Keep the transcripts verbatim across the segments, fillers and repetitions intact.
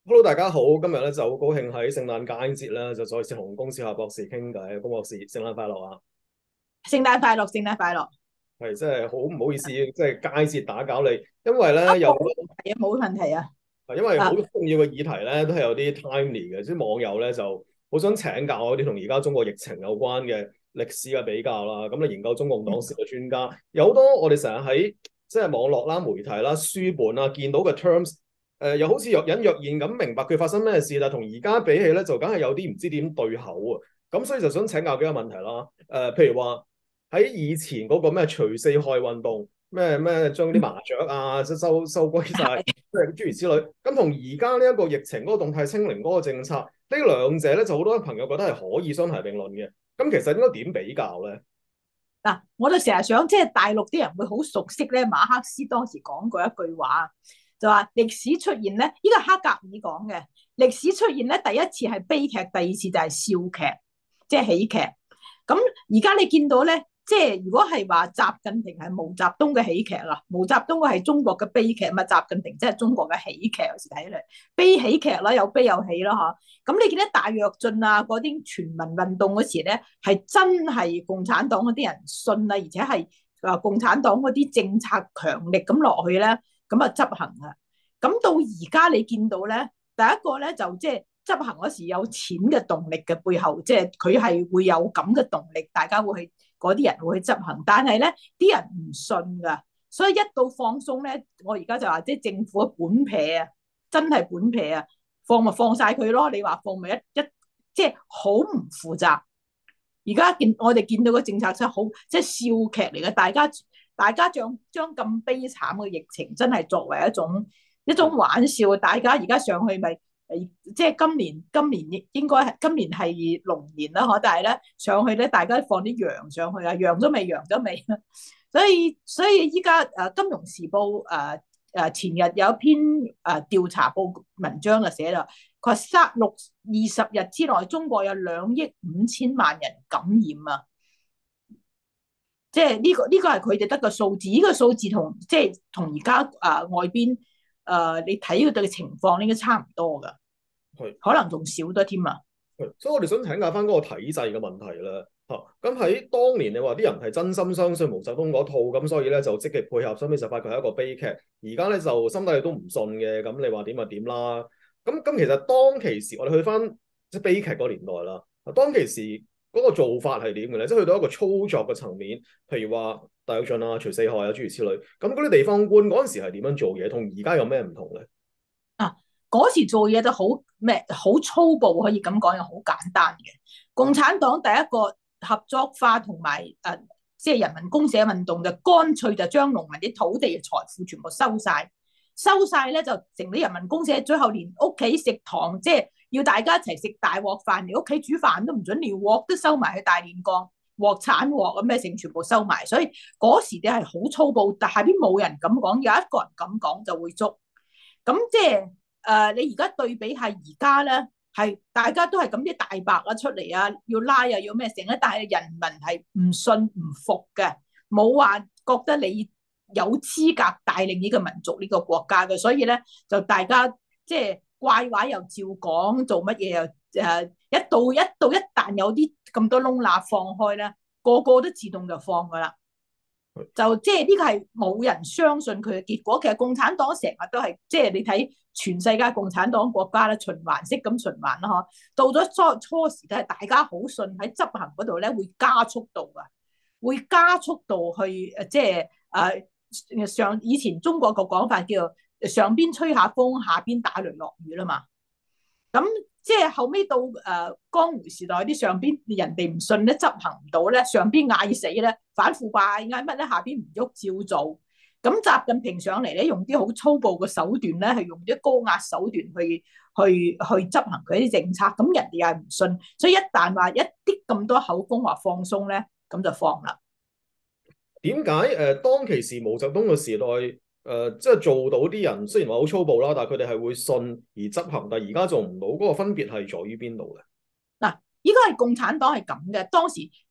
Hello，大家好，今日咧就好高興喺聖誕佳節啦，就再次同龔少夏博士傾偈。龔博士，聖誕快樂啊！ 聖誕快樂，聖誕快樂。 係真係好唔好意思，即係佳節打攪你，因為啊， 咧有好多冇問題啊，冇問題啊。 因為好啊， 多重要嘅議題咧都係有啲 timely 嘅，即係網友咧就好想請教我啲同而家中國疫情有關嘅歷史嘅比較啦。咁你研究中共黨史嘅專家，有好多我哋成日喺即係網絡啦、媒體啦、書本啦見到嘅 terms，誒、呃、又好似若隱若現咁明白佢發生咩事，但係同而家比起咧就梗係有啲唔知點對口啊。咁所以就想請教幾個問題啦。誒、呃，譬如話喺以前嗰個咩除四害運動，咩咩將啲麻雀啊即收收歸晒。即係諸如此類，咁同而家呢一個疫情嗰個動態清零嗰個政策，呢兩者咧就好多朋友覺得係可以相提並論嘅。咁其實應該點比較咧？ 嗱，我就成日想，即係大陸啲人會好熟悉咧。馬克思當時講過一句話，就話歷史出現咧，呢個係黑格爾講嘅。歷史出現咧，第一次係悲劇，第二次就係笑劇，即係喜劇。咁而家你見到咧，即係如果係話習近平係毛澤東嘅喜劇啦，毛澤東係中國嘅悲劇，嘛習近平即係中國嘅喜劇。有時睇嚟悲喜劇啦，有悲有喜啦嚇。咁你見到大躍進啊，嗰啲全民運動嗰時咧，係真係共產黨嗰啲人信啊，而且係啊共產黨嗰啲政策強力咁落去咧，咁啊執行啊。咁到而家你見到咧，第一個咧就即係執行嗰時有錢嘅動力嘅背後，即係佢係會有咁嘅動力，大家會去嗰啲人會去執行。但係咧啲人唔信噶，所以一到放鬆咧，我而家就話即係政府嘅本撇啊，真係本撇啊！放咪放晒佢咯，你話放咪一一即係好唔負責。而家見我哋見到個政策真係好，即係笑劇嚟嘅。大家大家將將咁悲慘嘅疫情真係作為一種一種玩笑。大家而家上去咪誒，即係今年今年應該係今年係龍年啦，嗬。但係咧上去咧，大家放啲羊上去啊，羊都未，羊都未。所以所以依家誒《金融時報》誒誒前日有一篇誒調查報文章就寫啦，佢話三六二十日之內，中國有兩億五千萬人感染啊！即係呢個呢個係佢哋得個數字，呢個數字同即係同而家誒外邊誒你睇佢哋嘅情況應該差唔多噶， 係可能仲少多添啊！ 係，所以我哋想請教翻嗰個體制嘅問題啦。嚇，咁喺當年你話啲人係真心相信毛澤東嗰套，咁所以咧就積極配合，收尾就發覺係一個悲劇。而家咧就心底裏都唔信嘅，咁你話點就點啦。咁咁其實當其時，我哋去翻即係悲劇嗰個年代啦。當其時嗰個做法係點嘅咧？即係去到一個操作嘅層面，譬如話大躍進啊、除四害啊諸如此類。咁嗰啲地方官嗰陣時係點樣做嘢？同而家有咩唔同咧？ 啊，嗰時做嘢就好咩，好粗暴，可以咁講，又好簡單嘅。共產黨第一個合作化同埋誒，即係人民公社運動就乾脆就將農民啲土地嘅財富全部收晒，收晒咧就成啲人民公社，最後連屋企食堂，即係要大家一齊食大鑊飯，連屋企煮飯都唔准，連鑊都收埋去大煉鋼，鑊鏟鑊咁咩成全部收埋。所以嗰時啲係好粗暴，但下邊冇人咁講，有一個人咁講就會捉。咁即係誒、呃，你而家對比下而家咧，係大家都係咁啲大白啊出嚟啊，要拉啊，要咩成咧？但係人民係唔信唔服嘅，冇話覺得你有資格帶領呢個民族呢個國家嘅，所以咧就大家即係怪話又照講，做乜嘢又誒、呃、一到一到一旦有啲咁多窿罅放開咧，個個都自動就放噶啦。就即係呢個係冇人相信佢嘅結果。其實共產黨成日都係即係你睇全世界共產黨國家咧，循環式咁循環啦，嗬。到咗初初時都係大家好信喺執行嗰度咧，會加速度噶，會加速度去誒，即係誒上以前中國個講法叫做上邊吹下風，下邊打雷落雨啦嘛。咁即係後尾到誒、呃、江湖時代啲上邊人哋唔信咧，執行唔到咧，上邊嗌死咧，反腐敗嗌乜咧，下邊唔喐照做。咁習近平上嚟咧，用啲好粗暴嘅手段咧，係用啲高壓手段去去去執行佢啲政策。咁人哋又係唔信，所以一旦話一啲咁多口風話放鬆咧，咁就放啦。 點解誒當其時毛澤東嘅時代誒、呃、即係做到啲人雖然話好粗暴啦，但係佢哋係會信而執行，但係而家做唔到，嗰、那個分別係在於邊度咧？ 嗱，依個係共產黨係咁嘅，當時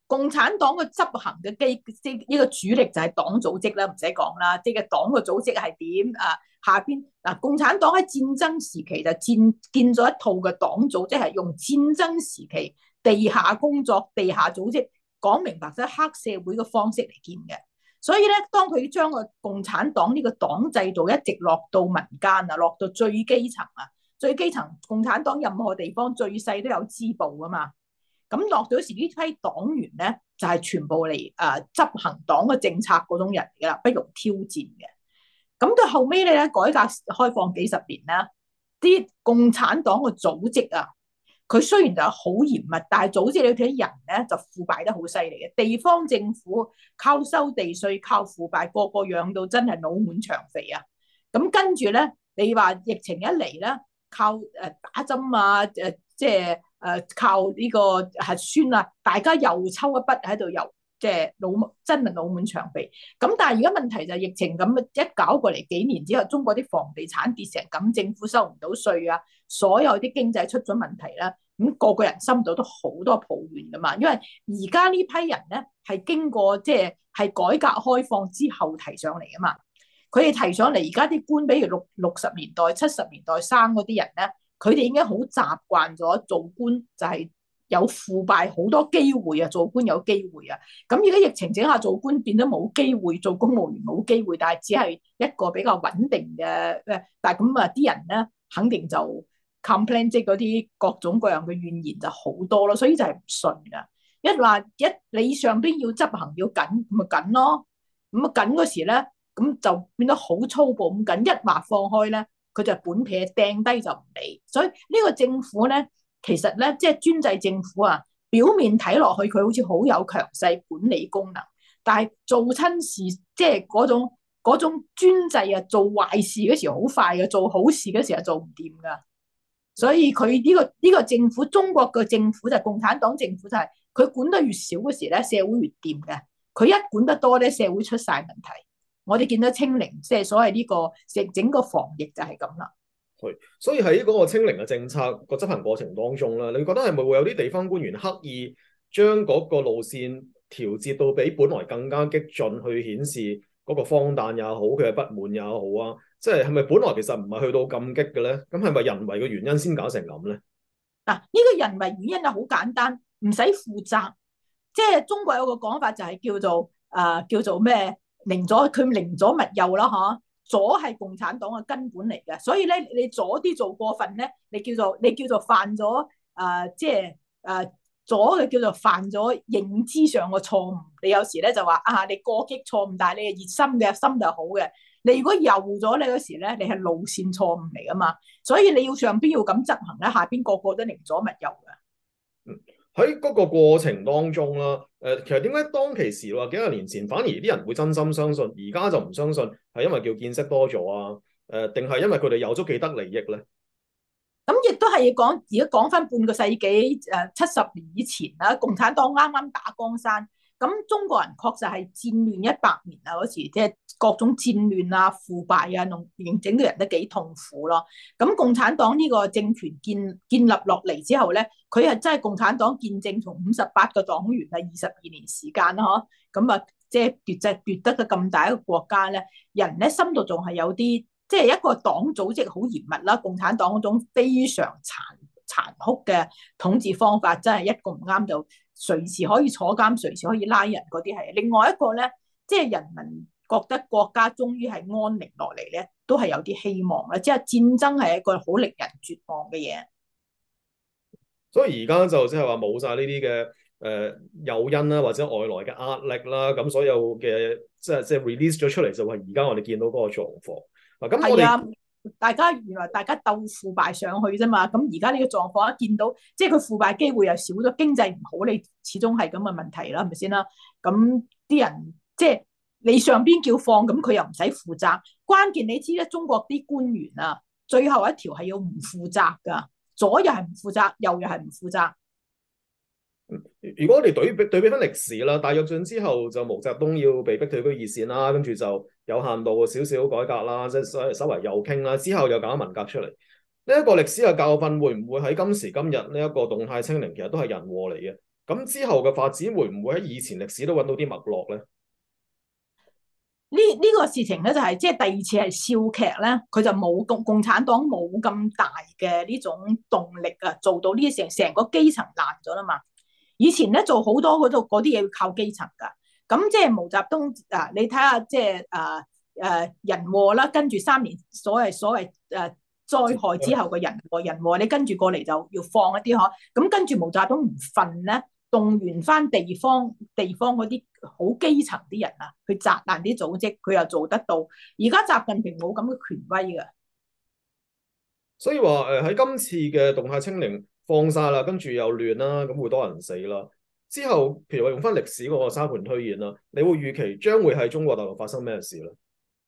共產黨嘅執行嘅機，即係呢個主力就係黨組織啦，唔使講啦，即係黨嘅組織係點啊？下邊嗱，共產黨喺戰爭時期就建建咗一套嘅黨組織，係用戰爭時期地下工作、地下組織講明白咗黑社會嘅方式嚟建嘅。所以咧，當佢將個共產黨呢個黨制度一直落到民間啊，落到最基層啊，最基層共產黨任何地方最細都有支部噶嘛。咁落咗時呢批黨員咧，就係、是、全部嚟誒、呃、執行黨嘅政策嗰種人嚟噶啦，不容挑戰嘅。咁到後尾咧，改革開放幾十年啦，啲共產黨嘅組織啊，佢雖然就好嚴密，但係組織你睇人咧就腐敗得好犀利嘅。地方政府靠收地稅，靠腐敗，個個養到真係腦滿腸肥啊！咁跟住咧，你話疫情一嚟咧，靠誒打針啊，誒、呃、即係誒、呃、靠呢個核酸啊，大家又抽一筆喺度又。即係腦真係腦滿腸肥，咁但係而家問題就係疫情咁一搞過嚟幾年之後，中國啲房地產跌成咁，政府收唔到稅啊，所有啲經濟出咗問題啦，咁個個人心度都好多抱怨噶嘛，因為而家呢批人咧係經過即係係改革開放之後提上嚟噶嘛，佢哋提上嚟而家啲官，比如六六十年代、七十年代生嗰啲人咧，佢哋已經好習慣咗做官就係、是。有腐敗好多機會啊，做官有機會啊。咁而家疫情整下做官變咗冇機會，做公務員冇機會，但係只係一個比較穩定嘅。但係咁啊，啲人咧肯定就 complain 即係嗰啲各種各樣嘅怨言就好多咯，所以就係唔信噶。一話一你上邊要執行要緊，咁咪緊咯。咁啊緊嗰時咧，咁就變得好粗暴咁緊。一話放開咧，佢就本撇掟低就唔理。所以呢個政府咧。其實咧，即係專制政府啊，表面睇落去佢好似好有強勢管理功能，但係做親事即係嗰種嗰種專制啊，做壞事嗰時好快嘅，做好事嗰時係做唔掂噶。所以佢呢個呢個政府，中國嘅政府就係共產黨政府，就係佢管得越少嗰時咧，社會越掂嘅。佢一管得多咧，社會出晒問題。我哋見到清零，即係所謂呢個整整個防疫就係咁啦。 係，所以喺嗰個清零嘅政策個執行過程當中咧，你覺得係咪會有啲地方官員刻意將嗰個路線調節到比本來更加激進，去顯示嗰個荒誕也好，佢嘅不滿也好啊？即係係咪本來其實唔係去到咁激嘅咧？咁係咪人為嘅原因先搞成咁咧？ 嗱，呢個人為原因係好簡單，唔使負責。即係中國有個講法就係叫做誒、呃、叫做咩？寧左佢寧左勿右啦，嚇。左係共產黨嘅根本嚟嘅，所以咧你左啲做過分咧，你叫做你叫做犯咗誒、呃，即係誒、呃、左嘅叫做犯咗認知上嘅錯誤。你有時咧就話啊，你過激錯誤，但係你係熱心嘅，心就好嘅。你如果右咗你嗰時咧，你係路線錯誤嚟噶嘛，所以你要上邊要咁執行咧，下邊個個都寧左勿右嘅。 嗯，喺嗰個過程當中啦，誒、呃，其實點解當其時話幾廿年前反而啲人會真心相信，而家就唔相信，係因為叫見識多咗啊？誒、呃，定係因為佢哋有咗既得利益咧？ 咁亦都係講，而家講翻半個世紀，誒七十年以前啦，共產黨啱啱打江山，咁中國人確實係戰亂一百年啊嗰時，即係各種戰亂啊、腐敗啊，弄整到人都幾痛苦咯。咁共產黨呢個政權建建立落嚟之後咧，佢係真係共產黨建政從五十八個黨員啊，二十二年時間啦，嗬，咁啊，即係奪就奪得嘅咁大一個國家咧，人咧心度仲係有啲。即係一個黨組織好嚴密啦，共產黨嗰種非常殘殘酷嘅統治方法，真係一個唔啱就隨時可以坐監，隨時可以拉人嗰啲係。另外一個咧，即係人民覺得國家終於係安寧落嚟咧，都係有啲希望啦。即係戰爭係一個好令人絕望嘅嘢。 所以而家就即係話冇晒呢啲嘅誒誘因啦，或者外來嘅壓力啦，咁所有嘅即係即係 release 咗出嚟，就係而家我哋見到嗰個狀況。咁我哋、 啊、大家原來大家鬥腐敗上去啫嘛，咁而家呢個狀況一見到，即係佢腐敗機會又少咗，經濟唔好，你始終係咁嘅問題啦，係咪先啦？咁啲人即係你上邊叫放，咁佢又唔使負責。關鍵你知咧，中國啲官員啊，最後一條係要唔負責噶，左又係唔負責，右又係唔負責。 如果我哋對比對比翻歷史啦，大躍進之後就毛澤東要被逼退居二線啦，跟住就有限度少少改革啦，即係稍微右傾啦，之後又搞文革出嚟。呢一個歷史嘅教訓會唔會喺今時今日呢一個動態清零，其實都係人禍嚟嘅？ 咁之後嘅發展會唔會喺以前歷史都揾到啲脈絡咧？ 呢呢個事情咧就係即係第二次係笑劇咧，佢就冇共共產黨冇咁大嘅呢種動力啊，做到呢啲成成個基層爛咗啦嘛。以前咧做好多嗰度嗰啲嘢要靠基層噶，咁即係毛澤東啊，你睇下即係誒誒人禍啦，跟住三年所謂所謂誒、呃、災害之後嘅人禍人禍，你跟住過嚟就要放一啲嗬，咁跟住毛澤東唔瞓咧。動員翻地方地方嗰啲好基層啲人啊，去砸爛啲組織，佢又做得到。而家習近平冇咁嘅權威嘅， 所以話誒喺今次嘅動態清零放晒啦，跟住又亂啦，咁會多人死啦。之後譬如話用翻歷史嗰個沙盤推演啦，你會預期將會喺中國大陸發生咩事咧？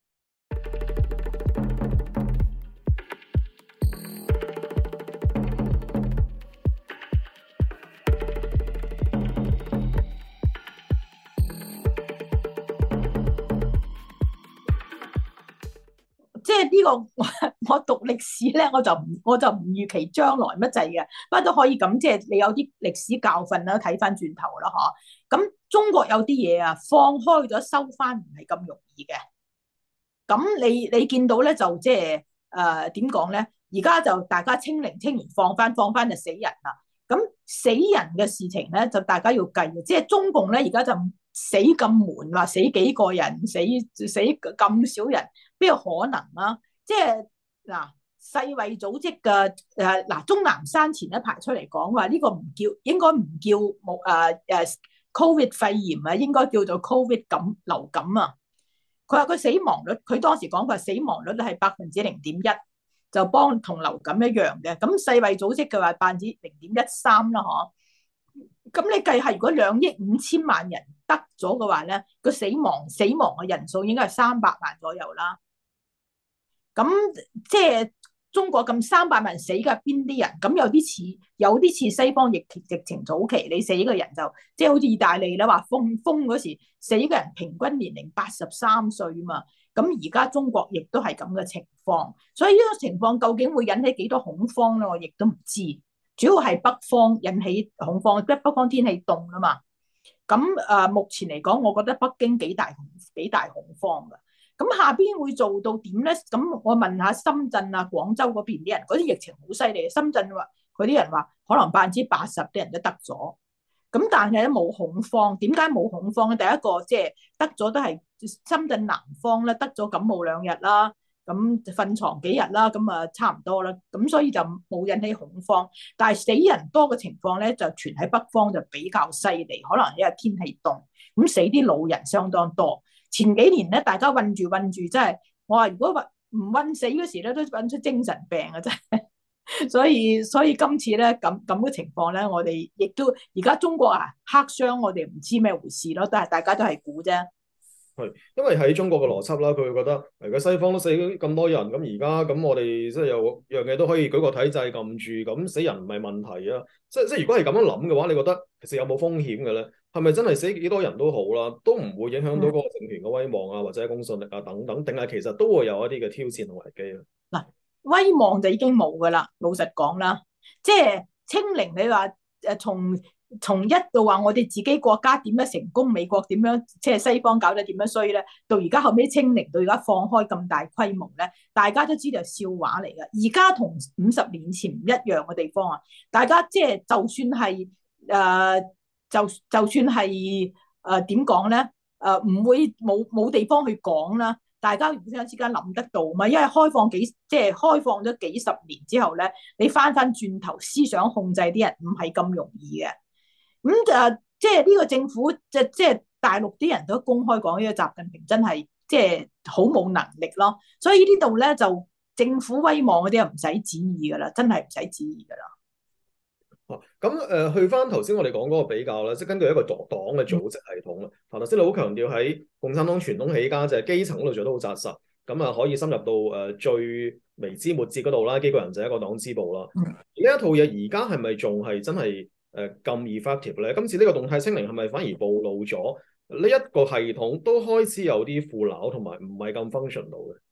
即係呢個我我讀歷史咧，我就唔我就唔預期將來乜滯嘅，不過都可以咁，即係你有啲歷史教訓啦，睇翻轉頭啦，嗬。咁中國有啲嘢啊，放開咗收翻唔係咁容易嘅。咁你你見到咧就即係誒點講咧？而家就大家清零清完放翻放翻就死人啦。咁死人嘅事情咧就大家要計嘅，即係中共咧而家就死咁悶，話死幾個人，死死咁少人，邊有可能啊？即係嗱，世衛組織嘅誒嗱，鍾南山前一排出嚟講話呢個唔叫，應該唔叫冇誒誒 Covid 肺炎啊，應該叫做 Covid 感流感啊。佢話佢死亡率，佢當時講佢話死亡率咧係百分之零點一，就幫同流感一樣嘅。咁世衛組織嘅話百分之零點一三啦，嗬。咁你計下，如果兩億五千萬人得咗嘅話咧，個死亡死亡嘅人數應該係三百萬左右啦。咁即係中國咁三百萬死嘅邊啲人？咁有啲似有啲似西方疫疫情早期，你死嘅人就即係好似意大利啦，話封封嗰時死嘅人平均年齡八十三歲啊嘛。咁而家中國亦都係咁嘅情況，所以呢個情況究竟會引起幾多恐慌咧？我亦都唔知。主要係北方引起恐慌，即係北方天氣凍啊嘛。咁誒、呃，目前嚟講，我覺得北京幾大幾大恐慌㗎。咁下邊會做到點咧？咁我問下深圳啊、廣州嗰邊啲人，嗰啲疫情好犀利。深圳話嗰啲人話可能百分之八十啲人都得咗。咁但係咧冇恐慌，點解冇恐慌咧？第一個即係得咗都係深圳南方咧，得咗感冒兩日啦。咁瞓床幾日啦，咁啊差唔多啦，咁所以就冇引起恐慌。但係死人多嘅情況咧，就傳喺北方就比較犀利，可能因為天氣凍，咁死啲老人相當多。前幾年咧，大家韞住韞住，真係我話如果話唔韞死嗰時咧，都韞出精神病啊！真係，所以所以今次咧咁咁嘅情況咧，我哋亦都而家中國啊黑箱，我哋唔知咩回事咯，但係大家都係估啫。 係，因為喺中國嘅邏輯啦，佢會覺得，而家西方都死咗咁多人，咁而家咁我哋即係有樣嘢都可以舉個體制撳住，咁死人唔係問題啊！即即係如果係咁樣諗嘅話，你覺得其實有冇風險嘅咧？係咪真係死幾多人都好啦，都唔會影響到嗰個政權嘅威望啊，或者公信力啊等等，定係其實都會有一啲嘅挑戰同危機啊？ 嗱，威望就已經冇噶啦，老實講啦，即係清零，你話誒從。從一度話我哋自己國家點樣成功，美國點樣即係西方搞得點樣衰咧，到而家後尾清零，到而家放開咁大規模咧，大家都知道係笑話嚟嘅。而家同五十年前唔一樣嘅地方啊，大家即係就算係誒、呃，就就算係誒點講咧，誒、呃、唔、呃、會冇冇地方去講啦。大家互相之間諗得到嘛？因為開放幾即係開放咗幾十年之後咧，你翻翻轉頭思想控制啲人唔係咁容易嘅。咁就、嗯、即係呢個政府，即即係大陸啲人都公開講，呢個習近平真係即係好冇能力咯。所以呢度咧就政府威望嗰啲唔使旨意噶啦，真係唔使旨意噶啦。 哦，咁誒、呃、去翻頭先我哋講嗰個比較啦，即係根據一個黨黨嘅組織系統啦。頭先你好強調喺共產黨傳統起家就係基層嗰度做得好紮實，咁啊可以深入到誒、呃、最微枝末節嗰度啦。機關人就係一個黨支部啦。呢、嗯、一套嘢而家係咪仲係真係？誒咁 effective 咧，今次呢個動態清零係咪反而暴露咗呢一個系統都開始有啲腐朽同埋唔係咁 functional 嘅？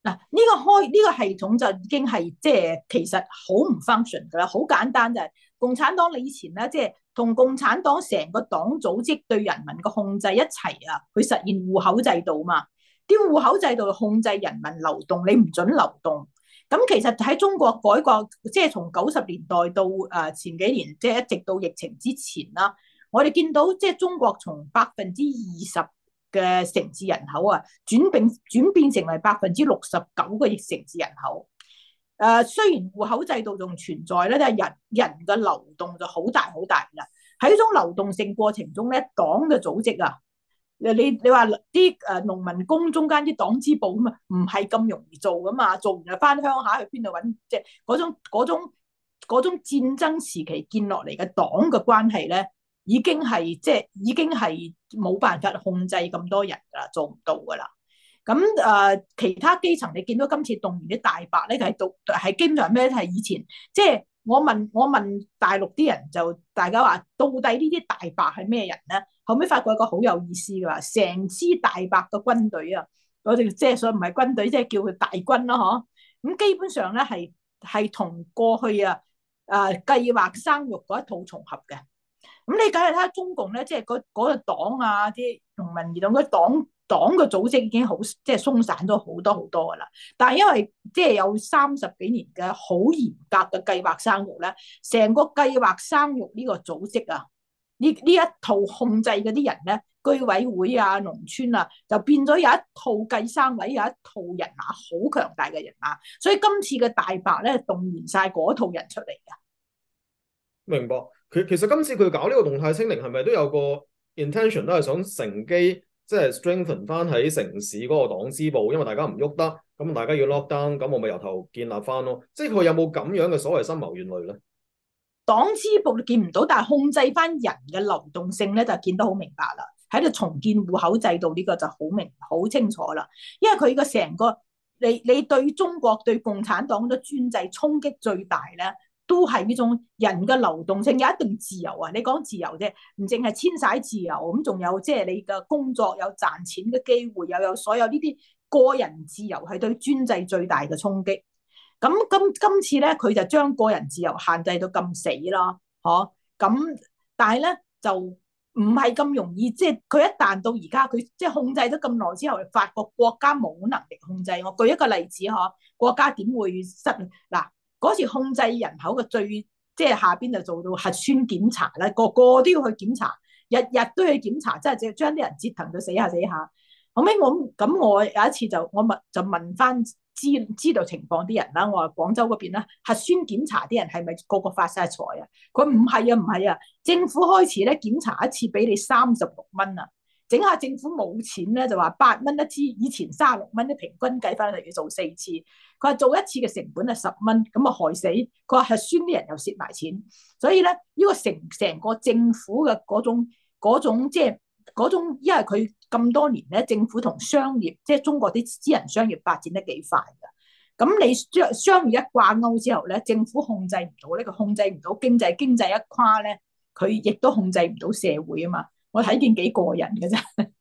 嗱，呢個開呢個系統就已經係即係其實好唔 function 噶啦，好簡單就係共產黨你以前咧，即係同共產黨成個黨組織對人民嘅控制一齊啊，去實現戶口制度嘛。啲戶口制度控制人民流動，你唔准流動。咁其實喺中國改革，即係從九十年代到誒前幾年，即係一直到疫情之前啦，我哋見到即係中國從百分之二十嘅城市人口啊，轉變轉變成為百分之六十九嘅城市人口。誒、呃，雖然戶口制度仲存在咧，但係人人嘅流動就好大好大啦。喺呢種流動性過程中咧，黨嘅組織啊，你你話啲誒農民工中間啲黨支部咁啊，唔係咁容易做噶嘛，做完就翻鄉下去邊度揾，即係嗰種嗰種嗰種戰爭時期建落嚟嘅黨嘅關係咧。已經係即係已經係冇辦法控制咁多人噶啦，做唔到噶啦。咁誒、呃，其他基層你見到今次動員啲大白咧，係讀係基本上咩？係以前即係我問我問大陸啲人就大家話，到底呢啲大白係咩人咧？後尾發覺一個好有意思嘅話，成支大白嘅軍隊啊，我哋即係所以唔係軍隊，即係叫佢大軍啦，嗬。咁基本上咧係係同過去啊誒計劃生育嗰一套重合嘅。咁你梗係睇下中共咧，即係嗰嗰個黨啊，啲農民移動嗰黨黨嘅組織已經好即係鬆散咗好多好多噶啦。但係因為即係有三十幾年嘅好嚴格嘅計劃生育咧，成個計劃生育呢個組織啊，呢呢一套控制嗰啲人咧，居委會啊、農村啊，就變咗有一套計生位，有一套人馬，好強大嘅人馬。所以今次嘅大白咧，動員晒嗰套人出嚟嘅。 明白。佢其實今次佢搞呢個動態清零係咪都有個 intention 都係想乘機即係 strengthen 翻喺城市嗰個黨支部，因為大家唔喐得，咁大家要 lock down，咁我咪由頭建立翻咯。即係佢有冇咁樣嘅所謂深謀遠慮咧？ 黨支部你見唔到，但係控制翻人嘅流動性咧就見得好明白啦。喺度重建戶口制度呢個就好明好清楚啦，因為佢個成個你你對中國對共產黨嘅專制衝擊最大咧。都係呢種人嘅流動性有一定自由啊！你講自由啫，唔淨係遷徙自由，咁仲有即係你嘅工作有賺錢嘅機會，又有所有呢啲個人自由係對專制最大嘅衝擊。咁今今次咧，佢就將個人自由限制到咁死啦，嗬？咁但係咧就唔係咁容易，即係佢一旦到而家佢即係控制咗咁耐之後，發覺國家冇能力控制。我舉一個例子嗬，國家點會失嗱？嗰次控制人口嘅最即係下邊就做到核酸檢查啦，個個都要去檢查，日日都去檢查，即係將啲人折騰到死下死下。後尾我咁我有一次就我問就問翻知知道情況啲人啦，我話廣州嗰邊啦，核酸檢查啲人係咪個個發晒財啊？佢唔係啊，唔係啊，政府開始咧檢查一次俾你三十六蚊啊！整下政府冇錢咧，就話八蚊一支，以前三十六蚊啲平均計翻嚟要做四次。佢話做一次嘅成本係十蚊，咁啊害死。佢話核酸啲人又蝕埋錢，所以咧呢、呢個成成個政府嘅嗰種嗰種即係嗰種，因為佢咁多年咧，政府同商業即係中國啲私人商業發展得幾快㗎。咁你商商業一掛鈎之後咧，政府控制唔到呢個控制唔到經濟，經濟一垮咧，佢亦都控制唔到社會啊嘛。我睇見幾過癮嘅啫。